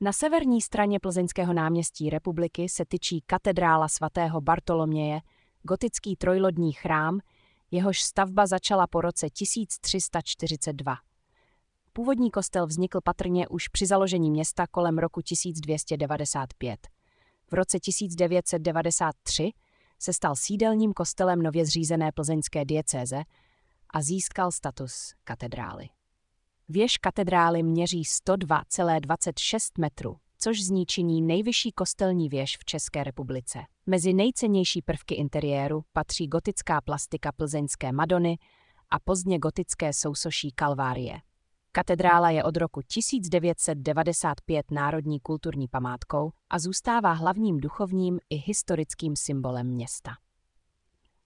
Na severní straně Plzeňského náměstí Republiky se tyčí katedrála svatého Bartoloměje, gotický trojlodní chrám, jehož stavba začala po roce 1342. Původní kostel vznikl patrně už při založení města kolem roku 1295. V roce 1993 se stal sídelním kostelem nově zřízené plzeňské diecéze a získal status katedrály. Věž katedrály měří 102,26 metrů, což z ní činí nejvyšší kostelní věž v České republice. Mezi nejcennější prvky interiéru patří gotická plastika plzeňské Madony a pozdně gotické sousoší Kalvárie. Katedrála je od roku 1995 národní kulturní památkou a zůstává hlavním duchovním i historickým symbolem města.